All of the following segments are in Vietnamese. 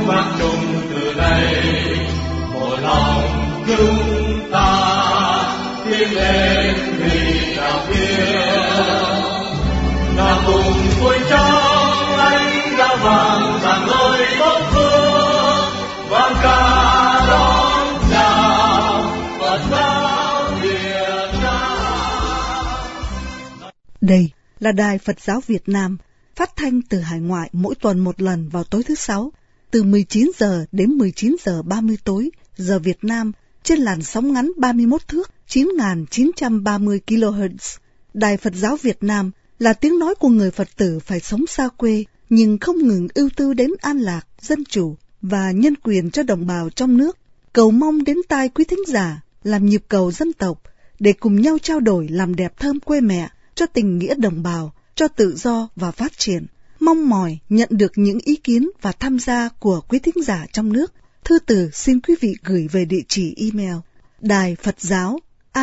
vang vang chung từ đây, một lòng chúng ta tiến lên vì đạo hiếu. Nào cùng vui trong ánh đã vàng rạng ngời bóng phương, vang ca đón chào Phật giáo Việt Nam. Đây là Đài Phật giáo Việt Nam, phát thanh từ hải ngoại mỗi tuần một lần vào tối thứ Sáu, từ 19 giờ đến 19 giờ 30 tối, giờ Việt Nam, trên làn sóng ngắn 31 thước, 9.930 kHz. Đài Phật giáo Việt Nam là tiếng nói của người Phật tử phải sống xa quê, nhưng không ngừng ưu tư đến an lạc, dân chủ và nhân quyền cho đồng bào trong nước. Cầu mong đến tai quý thính giả làm nhịp cầu dân tộc, để cùng nhau trao đổi làm đẹp thơm quê mẹ, cho tình nghĩa đồng bào, cho tự do và phát triển. Mong mỏi nhận được những ý kiến và tham gia của quý thính giả trong nước. Thư từ xin quý vị gửi về địa chỉ email đài Phật giáo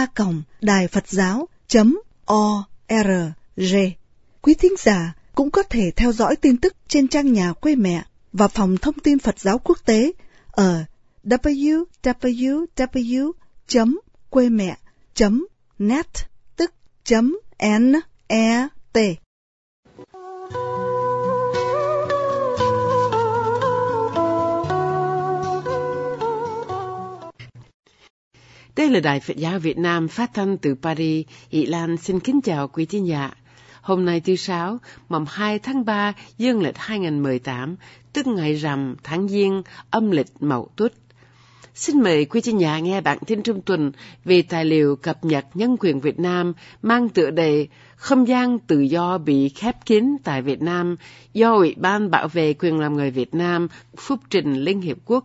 a.đài-phật-giáo.org. Quý thính giả cũng có thể theo dõi tin tức trên trang nhà quê mẹ và phòng thông tin Phật giáo quốc tế ở www.quemẹ.net, tức .net. Đây là Đài Phật giáo Việt Nam phát thanh từ Paris. Ý Lan xin kính chào quý thính giả. Hôm nay thứ Sáu, mùng 2 tháng 3 dương lịch 2018, tức ngày rằm tháng Giêng âm lịch Mậu Tuất. Xin mời quý thính giả nghe bản tin trong tuần về tài liệu cập nhật nhân quyền Việt Nam mang tựa đề Không gian tự do bị khép kín tại Việt Nam do Ủy ban Bảo vệ quyền làm người Việt Nam phúc trình Liên Hiệp Quốc.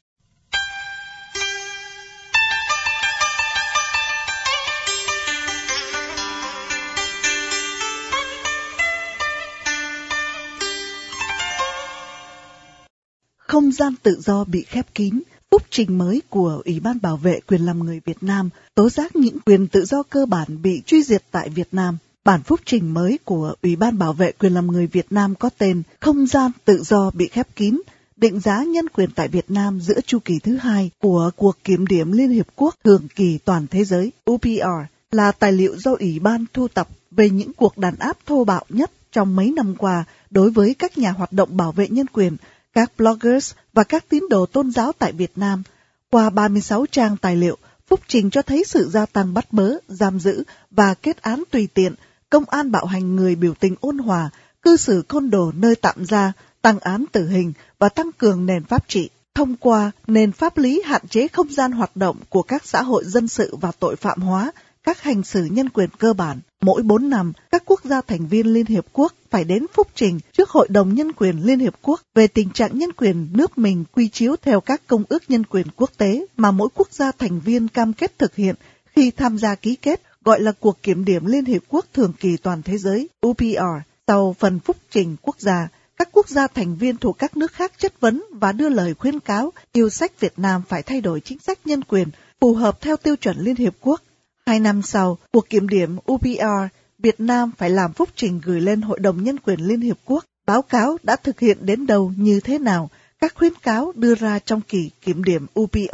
Không gian tự do bị khép kín, phúc trình mới của Ủy ban Bảo vệ quyền làm người Việt Nam tố giác những quyền tự do cơ bản bị truy diệt tại Việt Nam. Bản phúc trình mới của Ủy ban Bảo vệ quyền làm người Việt Nam có tên Không gian tự do bị khép kín, định giá nhân quyền tại Việt Nam giữa chu kỳ thứ hai của cuộc kiểm điểm Liên Hiệp Quốc thường kỳ toàn thế giới UPR, là tài liệu do Ủy ban thu tập về những cuộc đàn áp thô bạo nhất trong mấy năm qua đối với các nhà hoạt động bảo vệ nhân quyền, các bloggers và các tín đồ tôn giáo tại Việt Nam. Qua 36 trang tài liệu, phúc trình cho thấy sự gia tăng bắt bớ, giam giữ và kết án tùy tiện, công an bạo hành người biểu tình ôn hòa, cư xử côn đồ nơi tạm gia, tăng án tử hình và tăng cường nền pháp trị. Thông qua nền pháp lý hạn chế không gian hoạt động của các xã hội dân sự và tội phạm hóa, các hành xử nhân quyền cơ bản. Mỗi 4 năm, các quốc gia thành viên Liên Hiệp Quốc phải đến phúc trình trước Hội đồng Nhân quyền Liên Hiệp Quốc về tình trạng nhân quyền nước mình quy chiếu theo các công ước nhân quyền quốc tế mà mỗi quốc gia thành viên cam kết thực hiện khi tham gia ký kết, gọi là cuộc kiểm điểm Liên Hiệp Quốc thường kỳ toàn thế giới UPR. Sau phần phúc trình quốc gia, các quốc gia thành viên thuộc các nước khác chất vấn và đưa lời khuyến cáo yêu sách Việt Nam phải thay đổi chính sách nhân quyền phù hợp theo tiêu chuẩn Liên Hiệp Quốc. 2 năm sau cuộc kiểm điểm UPR, Việt Nam phải làm phúc trình gửi lên Hội đồng Nhân quyền Liên Hiệp Quốc, báo cáo đã thực hiện đến đâu như thế nào, các khuyến cáo đưa ra trong kỳ kiểm điểm UPR.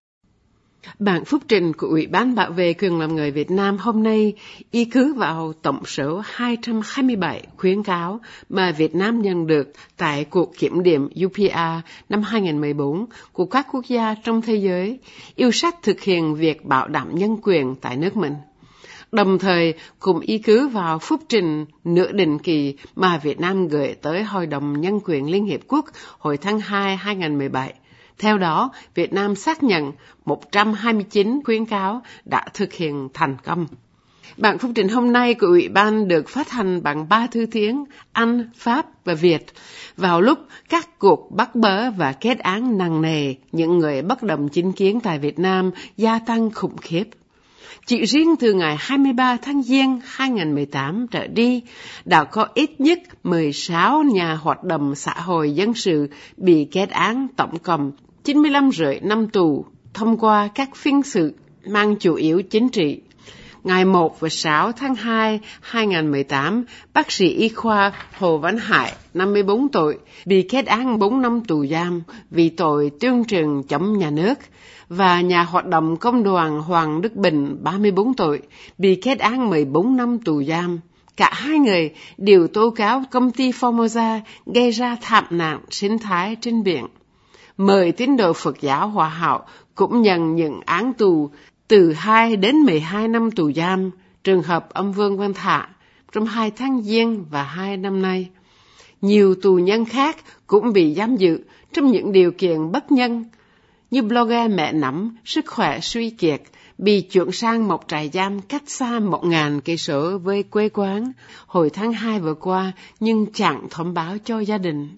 Bản phúc trình của Ủy ban Bảo vệ quyền làm người Việt Nam hôm nay y cứ vào tổng số 227 khuyến cáo mà Việt Nam nhận được tại cuộc kiểm điểm UPR năm 2014 của các quốc gia trong thế giới yêu sách thực hiện việc bảo đảm nhân quyền tại nước mình. Đồng thời cũng y cứ vào phúc trình nửa định kỳ mà Việt Nam gửi tới Hội đồng Nhân quyền Liên Hiệp Quốc hồi tháng 2 2017. Theo đó, Việt Nam xác nhận 129 khuyến cáo đã thực hiện thành công. Bản phúc trình hôm nay của Ủy ban được phát hành bằng 3 thứ tiếng Anh, Pháp và Việt vào lúc các cuộc bắt bớ và kết án nặng nề những người bất đồng chính kiến tại Việt Nam gia tăng khủng khiếp. Chỉ riêng từ ngày 23 tháng Giêng 2018 trở đi, đã có ít nhất 16 nhà hoạt động xã hội dân sự bị kết án tổng cộng 95,5 năm tù thông qua các phiên xử mang chủ yếu chính trị. ngày 1 và 6 tháng 2, 2018, bác sĩ y khoa Hồ Văn Hải, 54 tuổi, bị kết án 4 năm tù giam vì tội tuyên truyền chống nhà nước, và nhà hoạt động công đoàn Hoàng Đức Bình, 34 tuổi, bị kết án 14 năm tù giam. Cả hai người đều tố cáo công ty Formosa gây ra thảm nạn sinh thái trên biển. 10 tín đồ Phật giáo Hòa Hảo cũng nhận những án tù từ 2 đến 12 năm tù giam, trường hợp ông Vương Văn Thả trong 2 tháng Giêng và 2 năm nay. Nhiều tù nhân khác cũng bị giam giữ trong những điều kiện bất nhân, như blogger Mẹ Nắm, sức khỏe suy kiệt, bị chuyển sang một trại giam cách xa 1.000 cây số với quê quán hồi tháng 2 vừa qua, nhưng chẳng thông báo cho gia đình.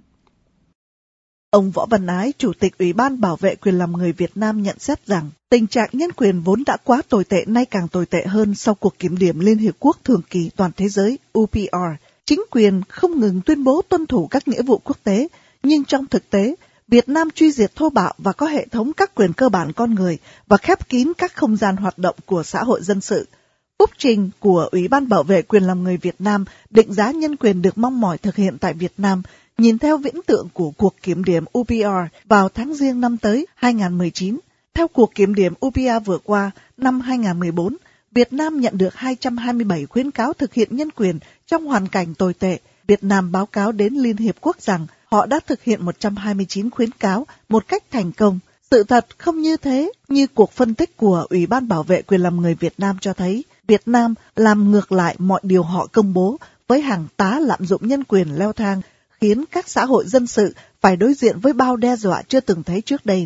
Ông Võ Văn Ái, Chủ tịch Ủy ban Bảo vệ quyền làm người Việt Nam nhận xét rằng tình trạng nhân quyền vốn đã quá tồi tệ nay càng tồi tệ hơn sau cuộc kiểm điểm Liên Hiệp Quốc thường kỳ toàn thế giới UPR. Chính quyền không ngừng tuyên bố tuân thủ các nghĩa vụ quốc tế, nhưng trong thực tế, Việt Nam truy diệt thô bạo và có hệ thống các quyền cơ bản con người và khép kín các không gian hoạt động của xã hội dân sự. Phúc trình của Ủy ban Bảo vệ quyền làm người Việt Nam định giá nhân quyền được mong mỏi thực hiện tại Việt Nam, nhìn theo viễn tượng của cuộc kiểm điểm UPR vào tháng Giêng năm tới 2019. Theo cuộc kiểm điểm UPR vừa qua, năm 2014, Việt Nam nhận được 227 khuyến cáo thực hiện nhân quyền trong hoàn cảnh tồi tệ. Việt Nam báo cáo đến Liên Hiệp Quốc rằng họ đã thực hiện 129 khuyến cáo một cách thành công. Sự thật không như thế, như cuộc phân tích của Ủy ban Bảo vệ quyền làm người Việt Nam cho thấy, Việt Nam làm ngược lại mọi điều họ công bố với hàng tá lạm dụng nhân quyền leo thang, khiến các xã hội dân sự phải đối diện với bao đe dọa chưa từng thấy trước đây.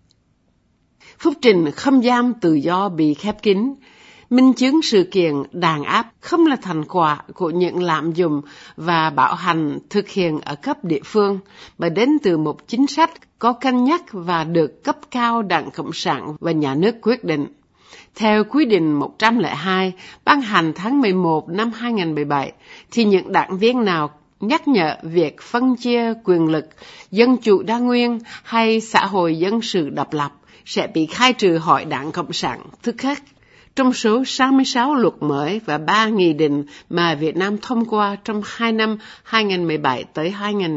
Phúc trình không giam tự do bị khép kín, minh chứng sự kiện đàn áp không là thành quả của những lạm dụng và bạo hành thực hiện ở cấp địa phương, mà đến từ một chính sách có cân nhắc và được cấp cao Đảng Cộng sản và nhà nước quyết định. Theo quy định 102 ban hành tháng 11 năm 2017, thì những đảng viên nào nhắc nhở việc phân chia quyền lực, dân chủ đa nguyên hay xã hội dân sự độc lập sẽ bị khai trừ khỏi Đảng Cộng sản tức khắc. Trong số 66 luật mới và 3 nghị định mà Việt Nam thông qua trong 2 năm 2017 tới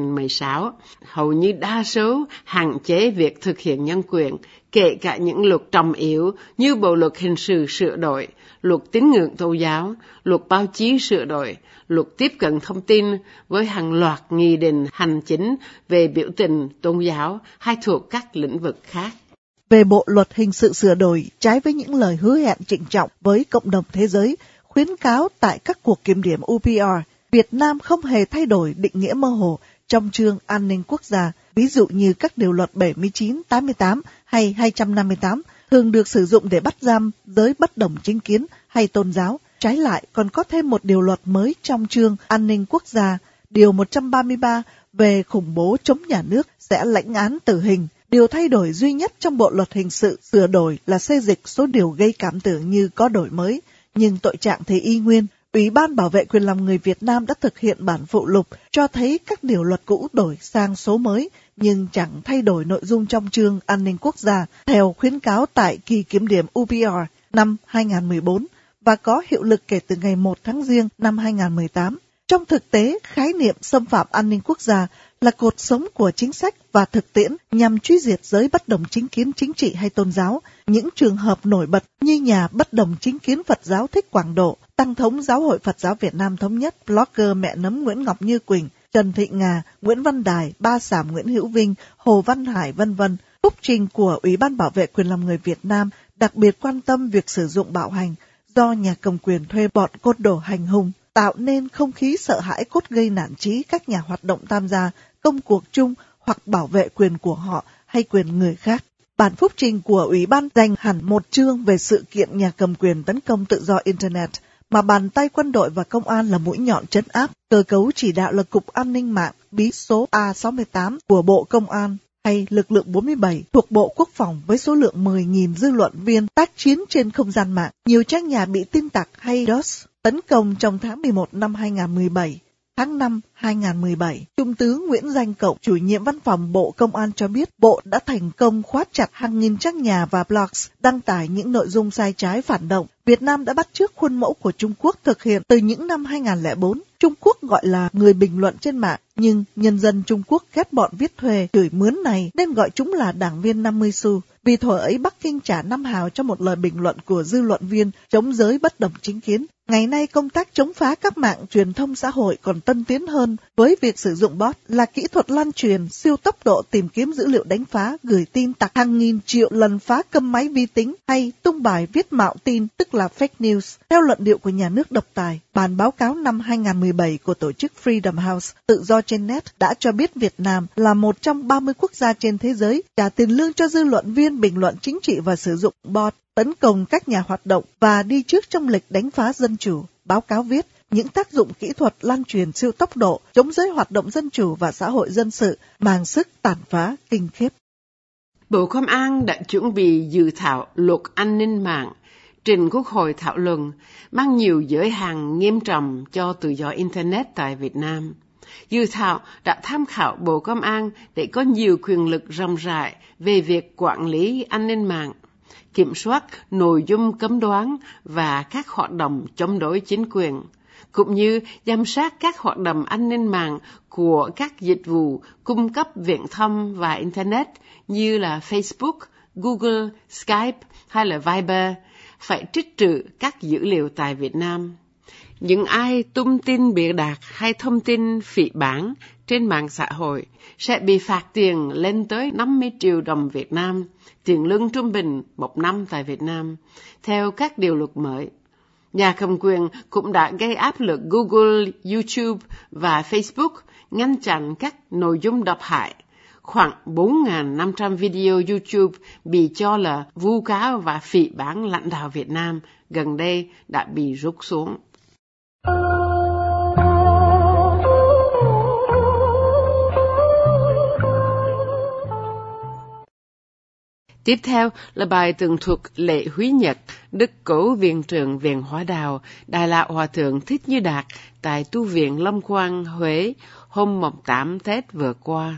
2016, hầu như đa số hạn chế việc thực hiện nhân quyền, kể cả những luật trọng yếu như Bộ luật hình sự sửa đổi, luật tín ngưỡng tôn giáo, luật báo chí sửa đổi, luật tiếp cận thông tin với hàng loạt nghị định hành chính về biểu tình tôn giáo hay thuộc các lĩnh vực khác. Về bộ luật hình sự sửa đổi, trái với những lời hứa hẹn trịnh trọng với cộng đồng thế giới, khuyến cáo tại các cuộc kiểm điểm UPR, Việt Nam không hề thay đổi định nghĩa mơ hồ trong chương an ninh quốc gia, ví dụ như các điều luật 79, 88 hay 258 thường được sử dụng để bắt giam giới bất đồng chính kiến hay tôn giáo. Trái lại, còn có thêm một điều luật mới trong chương an ninh quốc gia, điều 133 về khủng bố chống nhà nước sẽ lãnh án tử hình. Điều thay đổi duy nhất trong bộ luật hình sự sửa đổi là xê dịch số điều gây cảm tưởng như có đổi mới, nhưng tội trạng thì y nguyên. Ủy ban Bảo vệ quyền làm người Việt Nam đã thực hiện bản phụ lục cho thấy các điều luật cũ đổi sang số mới, nhưng chẳng thay đổi nội dung trong chương an ninh quốc gia theo khuyến cáo tại kỳ kiểm điểm UPR năm 2014 và có hiệu lực kể từ ngày 1 tháng Giêng năm 2018. Trong thực tế, khái niệm xâm phạm an ninh quốc gia là cột sống của chính sách và thực tiễn nhằm truy diệt giới bất đồng chính kiến chính trị hay tôn giáo. Những trường hợp nổi bật như nhà bất đồng chính kiến Phật giáo Thích Quảng Độ, Tăng thống Giáo hội Phật giáo Việt Nam Thống nhất, blogger Mẹ Nấm Nguyễn Ngọc Như Quỳnh, Trần Thị Ngà, Nguyễn Văn Đài, Ba Sảm Nguyễn Hữu Vinh, Hồ Văn Hải v.v. Phúc trình của Ủy ban Bảo vệ quyền làm người Việt Nam đặc biệt quan tâm việc sử dụng bạo hành do nhà cầm quyền thuê bọn côn đồ hành hung, tạo nên không khí sợ hãi cốt gây nản chí các nhà hoạt động tham gia công cuộc chung hoặc bảo vệ quyền của họ hay quyền người khác. Bản phúc trình của Ủy ban dành hẳn một chương về sự kiện nhà cầm quyền tấn công tự do Internet, mà bàn tay quân đội và công an là mũi nhọn trấn áp, cơ cấu chỉ đạo là Cục An ninh mạng bí số A68 của Bộ Công an hay lực lượng 47 thuộc Bộ Quốc phòng với số lượng 10.000 dư luận viên tác chiến trên không gian mạng. Nhiều trang nhà bị tin tặc hay DOS tấn công trong tháng 11 năm 2017. Tháng 5 2017, Trung tướng Nguyễn Danh Cộng, chủ nhiệm văn phòng Bộ Công an cho biết Bộ đã thành công khóa chặt hàng nghìn trang nhà và blogs đăng tải những nội dung sai trái phản động. Việt Nam đã bắt chước khuôn mẫu của Trung Quốc thực hiện từ những năm 2004. Trung Quốc gọi là người bình luận trên mạng, nhưng nhân dân Trung Quốc ghét bọn viết thuê, chửi mướn này nên gọi chúng là đảng viên 50 xu. Vì thuở ấy Bắc Kinh trả 5 hào cho một lời bình luận của dư luận viên chống giới bất đồng chính kiến. Ngày nay công tác chống phá các mạng truyền thông xã hội còn tân tiến hơn với việc sử dụng bot là kỹ thuật lan truyền siêu tốc độ tìm kiếm dữ liệu đánh phá, gửi tin tặc hàng nghìn triệu lần phá câm máy vi tính hay tung bài viết mạo tin tức là fake news. Theo luận điệu của nhà nước độc tài, bản báo cáo năm 2017 của tổ chức Freedom House tự do trên net đã cho biết Việt Nam là một trong 30 quốc gia trên thế giới trả tiền lương cho dư luận viên bình luận chính trị và sử dụng bot tấn công các nhà hoạt động và đi trước trong lịch đánh phá dân chủ. Báo cáo viết, những tác dụng kỹ thuật lan truyền siêu tốc độ, chống giới hoạt động dân chủ và xã hội dân sự mang sức tàn phá kinh khiếp. Bộ Công an đã chuẩn bị dự thảo luật an ninh mạng trình Quốc hội thảo luận, mang nhiều giới hạn nghiêm trọng cho tự do Internet tại Việt Nam. Dự thảo đã tham khảo Bộ Công an để có nhiều quyền lực rộng rãi về việc quản lý an ninh mạng, kiểm soát nội dung cấm đoán và các hoạt động chống đối chính quyền, cũng như giám sát các hoạt động an ninh mạng của các dịch vụ cung cấp viễn thông và Internet như là Facebook, Google, Skype hay là Viber, phải trích trữ các dữ liệu tại Việt Nam. Những ai tung tin bịa đặt hay thông tin phỉ báng trên mạng xã hội sẽ bị phạt tiền lên tới 50 triệu đồng Việt Nam, tiền lương trung bình một năm tại Việt Nam, theo các điều luật mới. Nhà cầm quyền cũng đã gây áp lực Google, YouTube và Facebook ngăn chặn các nội dung độc hại. Khoảng 4.500 video YouTube bị cho là vu cáo và phỉ báng lãnh đạo Việt Nam gần đây đã bị rút xuống. Tiếp theo là bài tường thuật lễ Húy Nhật, Đức Cố Viện trưởng Viện Hóa Đạo, Đại Lão Hòa Thượng Thích Như Đạt tại Tu viện Long Quang, Huế, hôm 8 Tết vừa qua.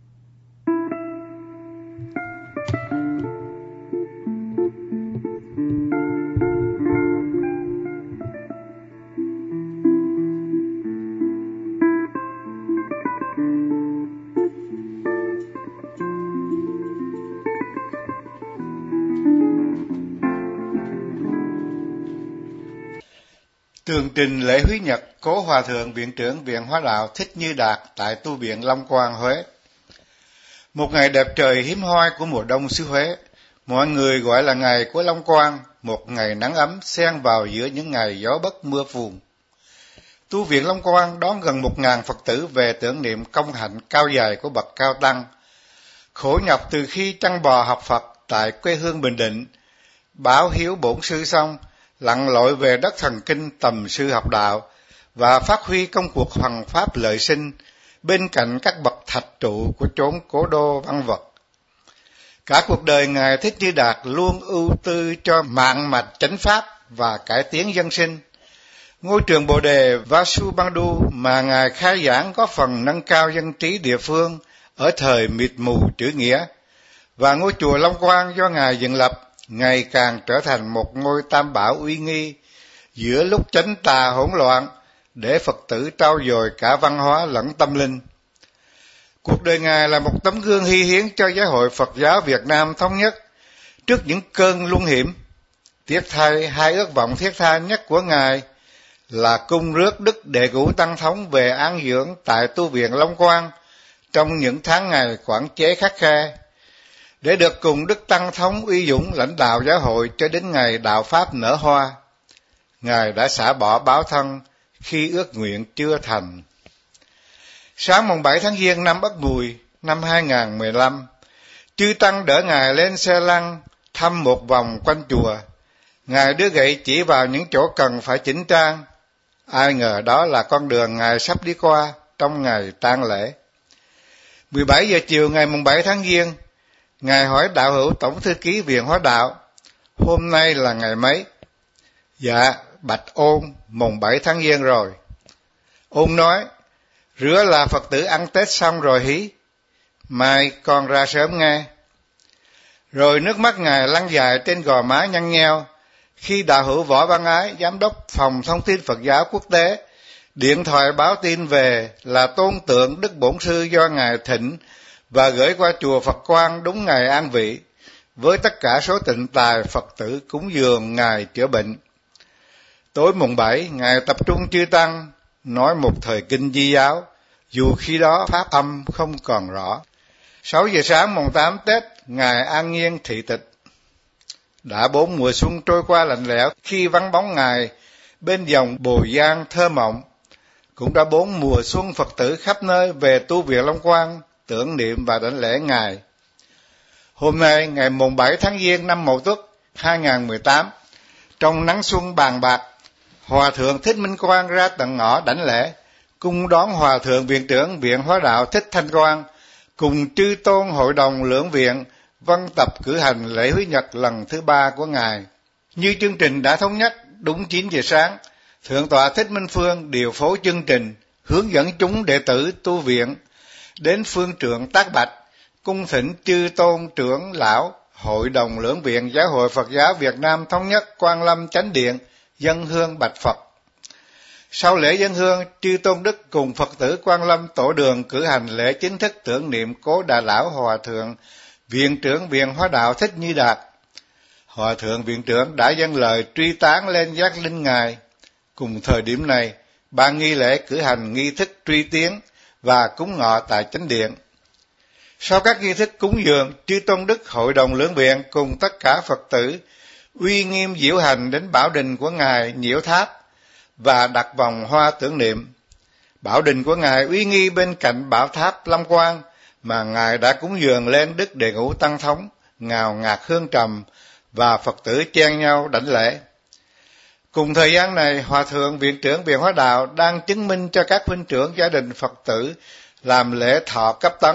Tường trình lễ Húy Nhật Cố Hòa Thượng Viện trưởng Viện Hóa Đạo Thích Như Đạt tại Tu viện Long Quang, Huế. Một ngày đẹp trời hiếm hoi của mùa đông xứ Huế, mọi người gọi là ngày của Long Quang, một ngày nắng ấm xen vào giữa những ngày gió bất mưa phùn. Tu viện Long Quang đón gần 1.000 Phật tử về tưởng niệm công hạnh cao dài của bậc cao tăng. Khổ nhọc từ khi chăn bò học Phật tại quê hương Bình Định, báo hiếu bổn sư xong, lặn lội về đất thần kinh tầm sư học đạo và phát huy công cuộc hoằng pháp lợi sinh bên cạnh các bậc thạch trụ của chốn cố đô văn vật. Cả cuộc đời Ngài Thích Như Đạt luôn ưu tư cho mạng mạch chánh pháp và cải tiến dân sinh. Ngôi trường Bồ Đề Vasubandhu mà Ngài khai giảng có phần nâng cao dân trí địa phương ở thời mịt mù chữ nghĩa, và ngôi chùa Long Quang do Ngài dựng lập ngày càng trở thành một ngôi tam bảo uy nghi giữa lúc chánh tà hỗn loạn để Phật tử trau dồi cả văn hóa lẫn tâm linh. Cuộc đời Ngài là một tấm gương hy hiến cho giáo hội Phật giáo Việt Nam thống nhất trước những cơn luân hiểm. Tiếc thay, hai ước vọng thiết tha nhất của Ngài là cung rước Đức Đệ Cửu Tăng Thống về an dưỡng tại Tu viện Long Quang trong những tháng ngày quản chế khắt khe, để được cùng Đức Tăng Thống uy dũng lãnh đạo giáo hội cho đến ngày đạo Pháp nở hoa. Ngài đã xả bỏ báo thân khi ước nguyện chưa thành. Sáng mùng 7 tháng Giêng năm Ất Mùi năm 2015, chư Tăng đỡ Ngài lên xe lăn thăm một vòng quanh chùa. Ngài đưa gậy chỉ vào những chỗ cần phải chỉnh trang. Ai ngờ đó là con đường Ngài sắp đi qua trong ngày tang lễ. 17 giờ chiều ngày mùng 7 tháng Giêng, Ngài hỏi đạo hữu Tổng thư ký Viện Hóa Đạo, hôm nay là ngày mấy? Dạ, bạch Ôn, mùng 7 tháng Giêng rồi. Ôn nói, Rứa là Phật tử ăn Tết xong rồi hí, mai con ra sớm nghe. Rồi nước mắt Ngài lăn dài trên gò má nhăn nheo, khi đạo hữu Võ Văn Ái, Giám đốc Phòng Thông tin Phật giáo Quốc tế, điện thoại báo tin về là tôn tượng Đức Bổn Sư do Ngài thỉnh và gửi qua chùa Phật Quang đúng ngày an vị, với tất cả số tịnh tài Phật tử cúng dường Ngài chữa bệnh. Tối mùng 7, Ngài tập trung chư tăng, nói một thời kinh Di giáo, dù khi đó pháp âm không còn rõ. 6 giờ sáng mùng 8 Tết, Ngài an nhiên thị tịch. Đã 4 mùa xuân trôi qua lạnh lẽo khi vắng bóng Ngài bên dòng Bồ Giang thơ mộng. Cũng đã 4 mùa xuân Phật tử khắp nơi về tu viện Long Quang, tưởng niệm và đảnh lễ Ngài. Hôm nay, ngày mùng 7 tháng Giêng năm Mậu Tuất 2018, trong nắng xuân bàn bạc, Hòa Thượng Thích Minh Quang ra tận ngõ đảnh lễ, cung đón Hòa Thượng Viện trưởng Viện Hóa Đạo Thích Thanh Quang, cùng chư tôn hội đồng lưỡng viện, vân tập cử hành lễ Húy Nhật lần thứ 3 của Ngài. Như chương trình đã thống nhất, đúng 9 giờ sáng, Thượng tọa Thích Minh Phương điều phối chương trình, hướng dẫn chúng đệ tử tu viện đến phương trượng Tác Bạch, cung thỉnh chư tôn trưởng lão Hội đồng lưỡng viện Giáo hội Phật giáo Việt Nam Thống nhất Quan Lâm Chánh Điện dâng hương bạch Phật. Sau lễ dâng hương, chư tôn đức cùng Phật tử Quan Lâm Tổ đường cử hành lễ chính thức tưởng niệm cố Đà Lão Hòa Thượng Viện trưởng Viện Hóa Đạo Thích Như Đạt. Hòa Thượng Viện trưởng đã dâng lời truy tán lên giác linh Ngài. Cùng thời điểm này, ban nghi lễ cử hành nghi thức truy tiến và cúng ngọ tại chánh điện. Sau các nghi thức cúng dường, chư tôn đức hội đồng lưỡng viện cùng tất cả Phật tử uy nghiêm diễu hành đến bảo đình của Ngài Nhiễu Tháp và đặt vòng hoa tưởng niệm. Bảo đình của Ngài uy nghi bên cạnh bảo tháp Long Quang mà Ngài đã cúng dường lên Đức Đệ Ngũ Tăng Thống, ngào ngạt hương trầm và Phật tử chen nhau đảnh lễ. Cùng thời gian này, Hòa Thượng Viện trưởng Viện Hóa Đạo đang chứng minh cho các huynh trưởng gia đình Phật tử làm lễ thọ cấp tấn.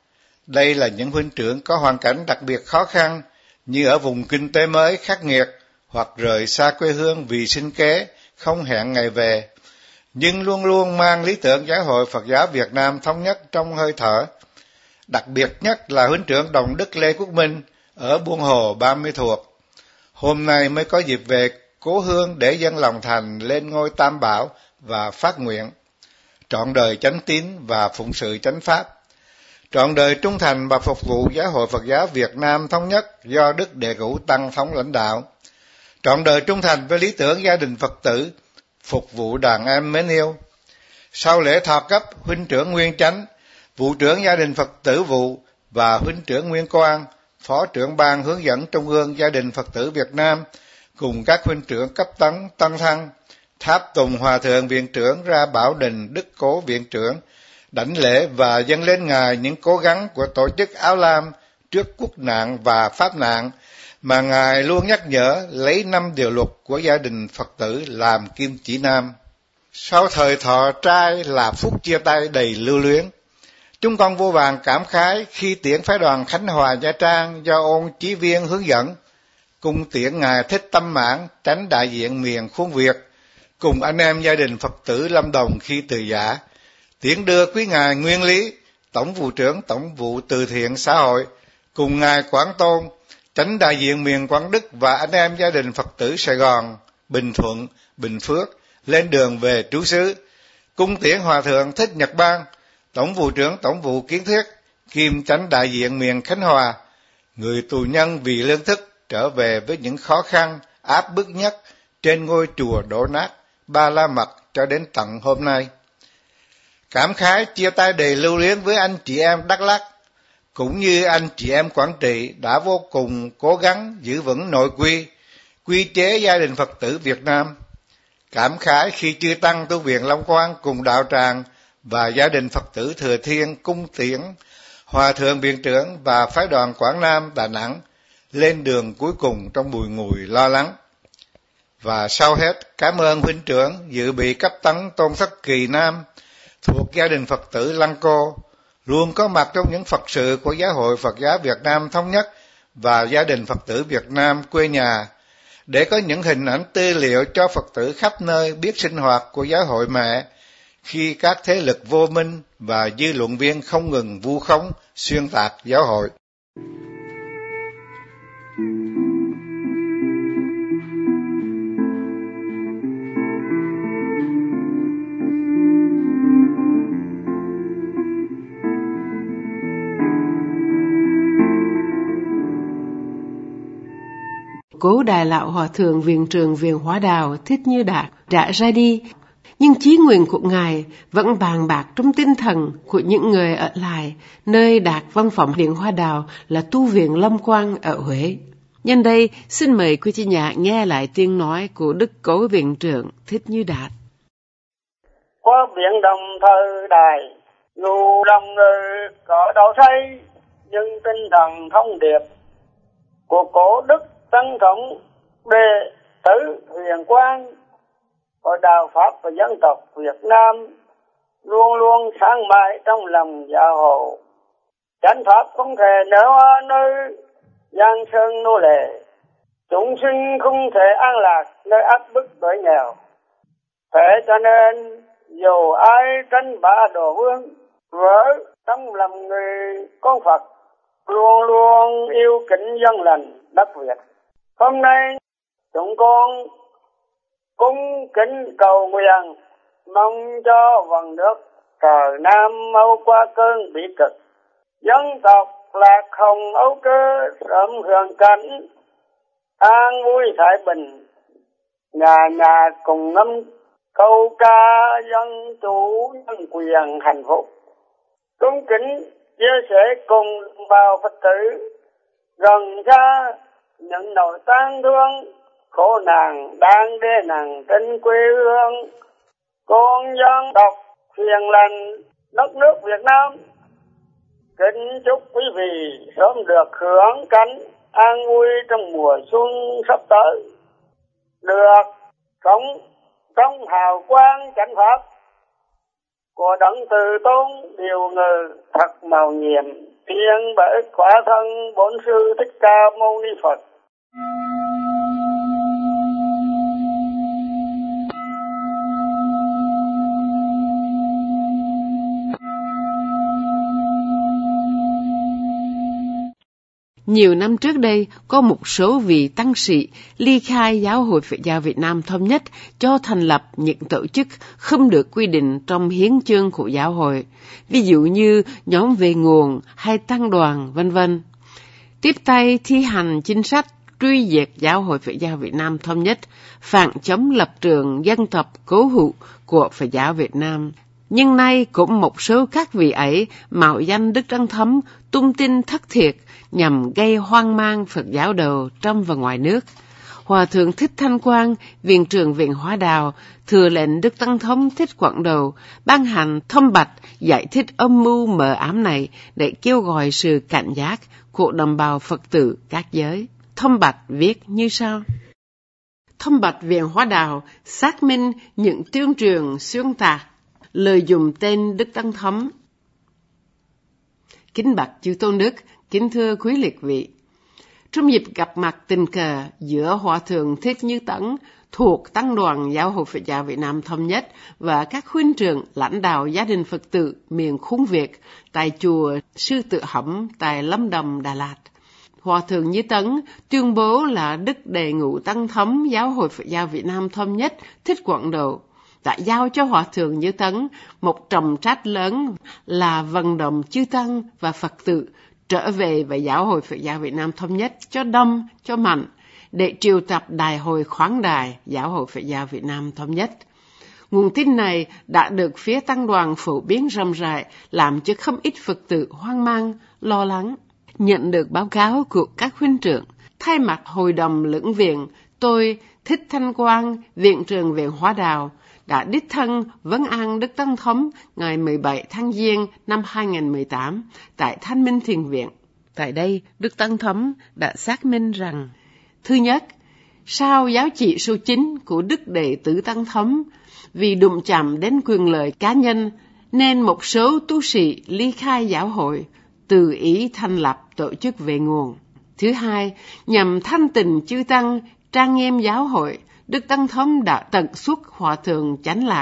Đây là những huynh trưởng có hoàn cảnh đặc biệt khó khăn, như ở vùng kinh tế mới khắc nghiệt, hoặc rời xa quê hương vì sinh kế, không hẹn ngày về, nhưng luôn luôn mang lý tưởng Giáo hội Phật giáo Việt Nam thống nhất trong hơi thở. Đặc biệt nhất là huynh trưởng Đồng Đức Lê Quốc Minh ở Buôn Hồ, Ban Mê Thuột. Hôm nay mới có dịp về cố hương để dâng lòng thành lên ngôi Tam Bảo và phát nguyện trọn đời chánh tín và phụng sự chánh pháp, trọn đời trung thành và phục vụ Giáo hội Phật giáo Việt Nam thống nhất do Đức Đệ Ngũ Tăng Thống lãnh đạo, trọn đời trung thành với lý tưởng gia đình Phật tử, phục vụ đàn em mến yêu. Sau lễ thọ cấp, huynh trưởng Nguyên Chánh, vụ trưởng gia đình Phật tử vụ và huynh trưởng Nguyên Quang, phó trưởng ban hướng dẫn trung ương gia đình Phật tử Việt Nam cùng các huynh trưởng cấp tấn tăng thăng tháp tùng Hòa Thượng Viện trưởng ra bảo đình Đức Cố Viện trưởng, đảnh lễ và dâng lên Ngài những cố gắng của tổ chức Áo Lam trước quốc nạn và pháp nạn mà Ngài luôn nhắc nhở lấy 5 điều luật của gia đình Phật tử làm kim chỉ nam. Sau thời thọ trai là phút chia tay đầy lưu luyến, chúng con vô vàn cảm khái khi tiễn phái đoàn Khánh Hòa Nha Trang do Ôn Chí Viên hướng dẫn, cùng tiễn Ngài Thích Tâm Mãn, Chánh đại diện miền Khuôn Việt, cùng anh em gia đình Phật tử Lâm Đồng khi từ giã, tiễn đưa quý Ngài Nguyên Lý, Tổng vụ trưởng Tổng vụ Từ thiện xã hội, cùng Ngài Quảng Tôn, Chánh đại diện miền Quảng Đức và anh em gia đình Phật tử Sài Gòn, Bình Thuận, Bình Phước lên đường về trú xứ, cung tiễn Hòa Thượng Thích Nhật Ban, Tổng vụ trưởng Tổng vụ Kiến Thiết, kiêm Chánh đại diện miền Khánh Hòa, người tù nhân vì lương thức trở về với những khó khăn áp bức nhất trên ngôi chùa đổ nát Ba La Mật cho đến tận hôm nay. Cảm khái chia tay đầy lưu luyến với anh chị em Đắk Lắk, cũng như anh chị em Quảng Trị đã vô cùng cố gắng giữ vững nội quy chế gia đình Phật tử Việt Nam. Cảm khái khi chư tăng tu viện Long Quang cùng đạo tràng và gia đình Phật tử Thừa Thiên cung tiễn Hòa Thượng Viện trưởng và phái đoàn Quảng Nam Đà Nẵng lên đường cuối cùng trong bùi ngùi lo lắng. Và sau hết, cảm ơn huynh trưởng dự bị cấp tấn Tôn Thất Kỳ Nam thuộc gia đình Phật tử Lăng Cô, luôn có mặt trong những Phật sự của Giáo hội Phật giáo Việt Nam thống nhất và gia đình Phật tử Việt Nam quê nhà, để có những hình ảnh tư liệu cho Phật tử khắp nơi biết sinh hoạt của giáo hội mẹ, khi các thế lực vô minh và dư luận viên không ngừng vu khống, xuyên tạc giáo hội. Cố Đại Lão Hòa Thượng Viện Trưởng Viện Hóa Đạo Thích Như Đạt đã ra đi, nhưng chí nguyện của Ngài vẫn bàn bạc trong tinh thần của những người ở lại nơi Đạt văn phòng Điện Hóa Đạo là tu viện Lâm Quang ở Huế. Nhân đây, xin mời quý thính giả nghe lại tiếng nói của Đức Cố Viện Trưởng Thích Như Đạt. Qua biển đồng thời đại, dù lòng người có đau say, nhưng tinh thần thông điệp của Cố Đức Tăng Thống Đệ Tử Huyền Quang của Đạo Pháp và dân tộc Việt Nam luôn luôn sáng mãi trong lòng giáo hội. Chánh pháp không thể nở hoa nơi giang sơn nô lệ, chúng sinh không thể an lạc nơi áp bức đói nghèo. Thế cho nên dù ai tranh bá đồ vương, với trong lòng người con Phật luôn luôn yêu kính dân lành đất Việt. Hôm nay chúng con cung kính cầu nguyện mong cho vầng nước trời Nam mau qua cơn bị cực, dân tộc lạc hồng âu cơ sớm hưởng cảnh an vui thái bình, nhà nhà cùng ngâm câu ca dân chủ nhân quyền hạnh phúc. Cung kính chia sẻ cùng vào Phật tử gần xa những nỗi tang thương khổ nạn đang đè nặng trên quê hương con dân tộc hiền lành đất nước Việt Nam. Kính chúc quý vị sớm được hưởng cảnh an vui trong mùa xuân sắp tới, được sống trong hào quang chánh pháp của đấng từ tôn điều ngự thật màu nhiệm, thiên bởi quả thân Bổn Sư Thích Ca Mâu Ni Phật. Nhiều năm trước đây, có một số vị tăng sĩ ly khai Giáo hội Phật giáo Việt Nam Thống nhất cho thành lập những tổ chức không được quy định trong hiến chương của giáo hội, ví dụ như nhóm về nguồn hay tăng đoàn, v.v. Tiếp tay thi hành chính sách truy diệt Giáo hội Phật giáo Việt Nam Thống nhất, phản chống lập trường dân tộc cố hữu của Phật giáo Việt Nam. Nhưng nay cũng một số các vị ấy mạo danh Đức Tăng Thống tung tin thất thiệt nhằm gây hoang mang Phật giáo đồ trong và ngoài nước. Hòa Thượng Thích Thanh Quang, Viện Trưởng Viện Hóa Đạo, thừa lệnh Đức Tăng Thống Thích Quảng Đồ ban hành thông bạch giải thích âm mưu mờ ám này để kêu gọi sự cảnh giác của đồng bào Phật tử các giới. Thông bạch viết như sau: Thông bạch Viện Hóa Đạo xác minh những tuyên truyền xuyên tạc, lời dùng tên Đức Tăng Thống. Kính bạch chư Tôn Đức, kính thưa quý liệt vị, trong dịp gặp mặt tình cờ giữa Hòa Thượng Thích Như Tấn thuộc Tăng đoàn Giáo hội Phật giáo Việt Nam Thống nhất và các huynh trưởng lãnh đạo gia đình Phật tử miền Khung Việt tại chùa Sư Tự Hẩm tại Lâm Đồng, Đà Lạt, Hòa Thượng Như Tấn tuyên bố là Đức Đệ Ngũ Tăng Thống Giáo hội Phật giáo Việt Nam Thống nhất Thích Quảng Đồ đã giao cho Hòa Thượng Như Tấn một trọng trách lớn là vận động chư tăng và Phật tử trở về với Giáo hội Phật giáo Việt Nam Thống nhất cho đông, cho mạnh, để triệu tập đại hội khoáng đài Giáo hội Phật giáo Việt Nam Thống nhất. Nguồn tin này đã được phía tăng đoàn phổ biến rộng rãi, làm cho không ít Phật tử hoang mang, lo lắng. Nhận được báo cáo của các huynh trưởng, thay mặt Hội đồng Lưỡng Viện, tôi, Thích Thanh Quang, Viện Trưởng Viện Hóa Đạo, đã đích thân vấn an Đức Tăng Thống ngày 17 tháng Giêng năm 2018 tại Thanh Minh Thiền Viện. Tại đây, Đức Tăng Thống đã xác minh rằng: thứ nhất, sau giáo chỉ số 9 của Đức Đệ Tử Tăng Thống, vì đụng chạm đến quyền lợi cá nhân nên một số tu sĩ ly khai giáo hội, tự ý thành lập tổ chức về nguồn. Thứ hai, nhằm thanh tịnh chư tăng, trang nghiêm giáo hội, Đức Tăng Thống đã tận xuất Hòa Thượng Chánh Lạc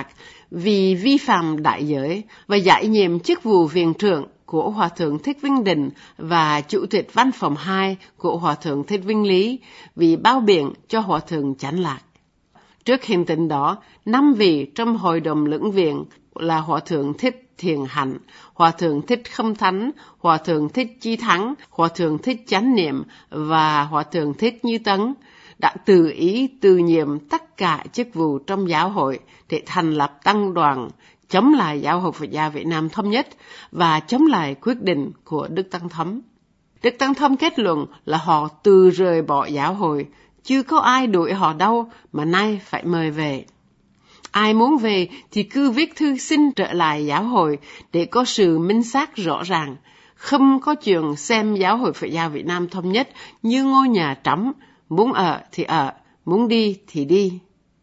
vì vi phạm đại giới và giải nhiệm chức vụ viện trưởng của Hòa thượng Thích Vinh Định và Chủ tịch Văn phòng 2 của Hòa thượng Thích Vinh Lý vì bao biện cho Hòa thượng Chánh Lạc. Trước hiện tượng đó, 5 vị trong Hội đồng Lưỡng Viện là Hòa thượng Thích Thiền Hạnh, Hòa thượng Thích Khâm Thánh, Hòa thượng Thích Chí Thắng, Hòa thượng Thích Chánh Niệm và Hòa thượng Thích Như Tấn đã tự ý từ nhiệm tất cả chức vụ trong giáo hội để thành lập tăng đoàn chống lại Giáo hội Phật giáo Việt Nam Thống nhất và chống lại quyết định của Đức Tăng Thống. Đức Tăng Thống kết luận là họ từ rời bỏ giáo hội, chưa có ai đuổi họ đâu mà nay phải mời về. Ai muốn về thì cứ viết thư xin trở lại giáo hội để có sự minh xác rõ ràng, không có chuyện xem Giáo hội Phật giáo Việt Nam Thống nhất như ngôi nhà trống, muốn ở thì ở, muốn đi thì đi.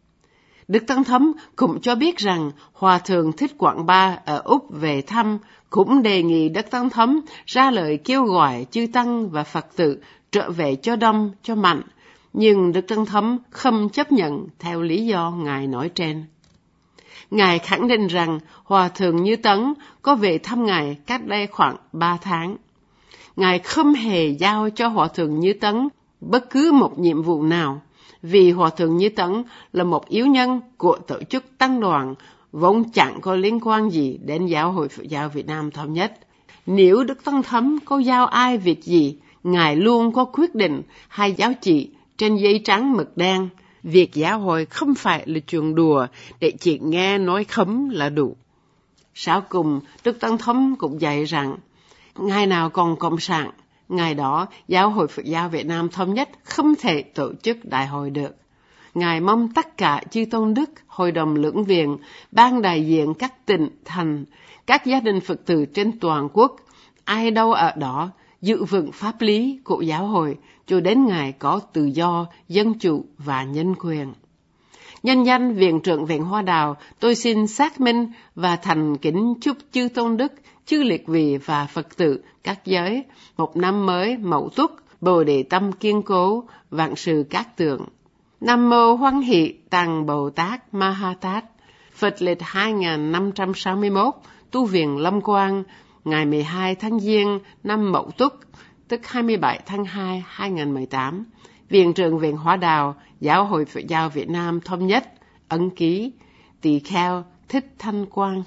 Đức Tăng Thống cũng cho biết rằng Hòa thượng Thích Quảng Ba ở Úc về thăm cũng đề nghị Đức Tăng Thống ra lời kêu gọi chư tăng và Phật tử trở về cho đông, cho mạnh, nhưng Đức Tăng Thống không chấp nhận theo lý do Ngài nói trên. Ngài khẳng định rằng Hòa thượng Như Tấn có về thăm Ngài cách đây khoảng 3 tháng. Ngài không hề giao cho Hòa thượng Như Tấn bất cứ một nhiệm vụ nào, vì Hòa thượng Như Tấn là một yếu nhân của tổ chức tăng đoàn, vốn chẳng có liên quan gì đến Giáo hội Phật giáo Việt Nam Thống nhất. Nếu Đức Tăng Thống có giao ai việc gì, Ngài luôn có quyết định hay giáo chỉ trên giấy trắng mực đen. Việc giáo hội không phải là chuyện đùa để chỉ nghe nói khấm là đủ. Sau cùng, Đức Tăng Thống cũng dạy rằng, ngày nào còn cộng sản, ngày đó Giáo hội Phật giáo Việt Nam Thống nhất không thể tổ chức đại hội được. Ngài mong tất cả chư tôn đức, Hội đồng Lưỡng Viện, ban đại diện các tỉnh, thành, các gia đình Phật tử trên toàn quốc, ai đâu ở đó, giữ vững pháp lý của giáo hội cho đến ngày có tự do, dân chủ và nhân quyền. Nhân danh Viện trưởng Viện Hoa Đào, tôi xin xác minh và thành kính chúc chư tôn đức, chư liệt vị và Phật tử các giới một năm mới Mậu Tuất, Bồ Đề tâm kiên cố, vạn sự cát tường. Nam mô Hoan Hỷ Tằng Bồ Tát Ma Ha Tát. Phật lịch 2561, tu viện Lâm Quang, ngày 12 tháng Giêng năm Mậu Tuất, tức 27 tháng 2, 2018. Viện trưởng Viện Hoa Đào, Giáo hội Phật giáo Việt Nam Thống nhất, ấn ký, Tỳ kheo Thích Thanh Quang.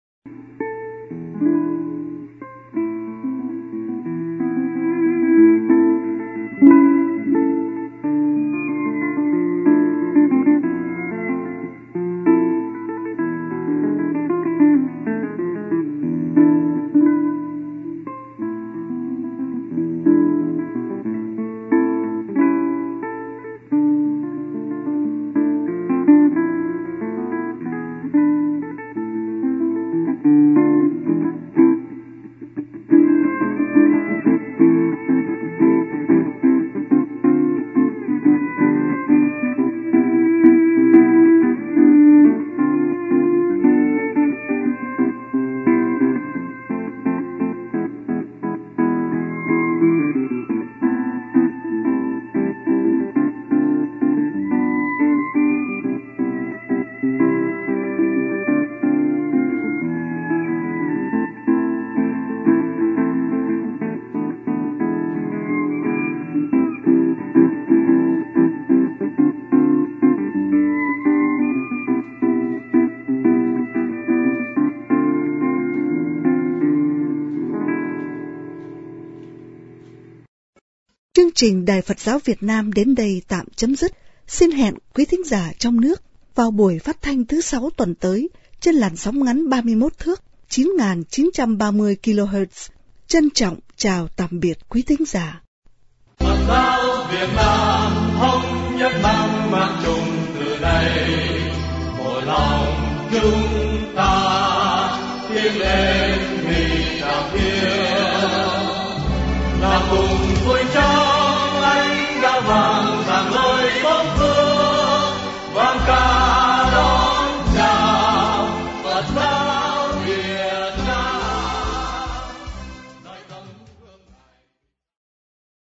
Chương trình Đài Phật giáo Việt Nam đến đây tạm chấm dứt. Xin hẹn quý thính giả trong nước vào buổi phát thanh thứ 6 tuần tới trên làn sóng ngắn 31 thước 9.930 kHz. Trân trọng chào tạm biệt quý thính giả. Phật giáo Việt Nam thống nhất mang chung từ đây, một lòng chung